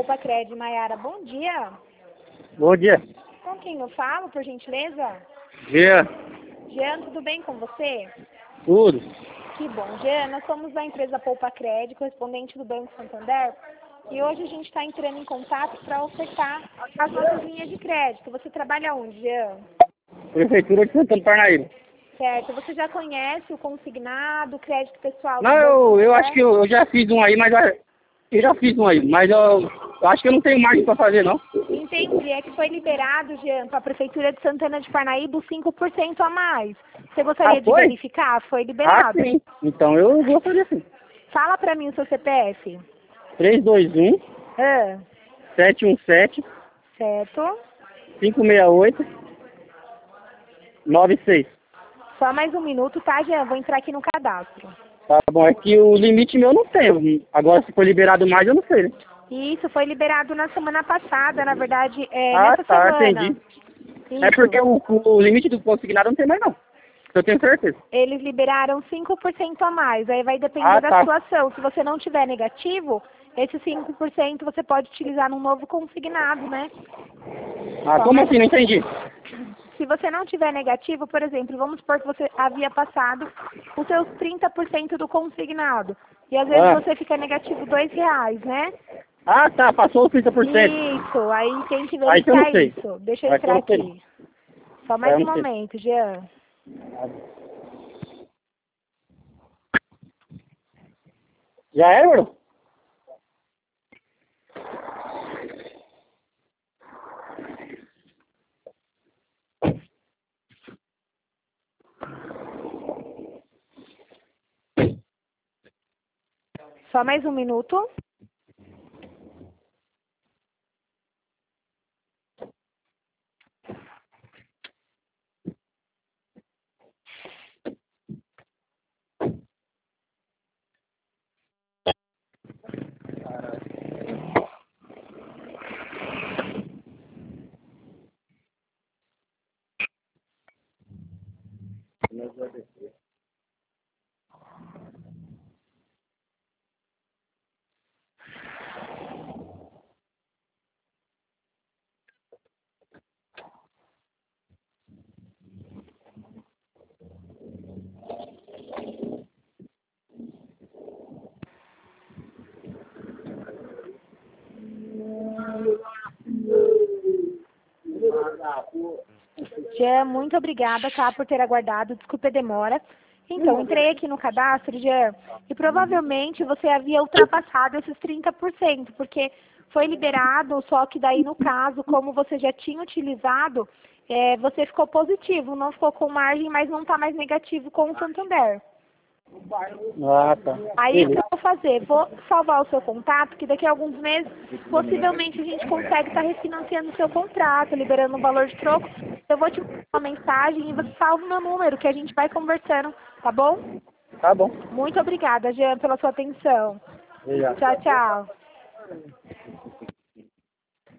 Poupa Cred, Maiara, bom dia. Bom dia. Com quem eu falo, por gentileza? Dia. Jean, tudo bem com você? Tudo. Que bom. Jean, nós somos da empresa Poupa Cred, correspondente do Banco Santander, e hoje a gente está entrando em contato para ofertar as nossas linhas de crédito. Você trabalha onde, Jean? Prefeitura de Santana do Parnaíba. Certo. Você já conhece o consignado, o crédito pessoal do Não, Banco eu Santander? acho que eu já fiz um aí, mas eu já fiz um aí, mas eu acho que eu não tenho margem para fazer, não. Entendi. É que foi liberado, Jean, para a Prefeitura de Santana de Parnaíba os 5% a mais. Você gostaria de foi? verificar? Foi Ah, liberado. sim. Então eu vou fazer assim. Fala para mim o seu CPF. 321 Ah, 717 certo. 568 96. Só mais um minuto, tá, Jean? Vou entrar aqui no cadastro. Tá bom, é que o limite meu não tem. Agora, se for liberado mais, eu não sei, né? Isso, foi liberado na semana passada, na verdade, Ah, nessa tá, semana. entendi. Isso. É porque o limite do consignado não tem mais, não. Eu tenho certeza. Eles liberaram 5% a mais, aí vai depender Ah, da tá. situação. Se você não tiver negativo, esse 5% você pode utilizar num novo consignado, né? Ah, Só como mais- assim? Não entendi. Se você não tiver negativo, por exemplo, vamos supor que você havia passado os seus 30% do consignado. E às vezes Ah, você fica negativo R$2, né? ah tá, passou os 30%. Isso, aí tem que Aí que eu não verificar sei. isso. Deixa eu Aí que eu entrar não sei. aqui. Só Aí mais eu um não sei. momento, Jean. Já é, Bruno? Só mais um minuto. Jean, muito obrigada, tá, por ter aguardado. Desculpe a demora. Então, entrei aqui no cadastro, Jean, e provavelmente você havia ultrapassado esses 30%, porque foi liberado, só que daí, no caso, como você já tinha utilizado, você ficou positivo, não ficou com margem, mas não está mais negativo com o Santander. Ah, tá. Aí o que Beleza. eu vou fazer? Vou salvar o seu contato, que daqui a alguns meses, possivelmente a gente consegue estar refinanciando o seu contrato, liberando um valor de troco. Eu vou te mandar uma mensagem e você salva o meu número, que a gente vai conversando, tá bom? Tá bom. Muito obrigada, Jean, pela sua atenção. Obrigado. Tchau, tchau.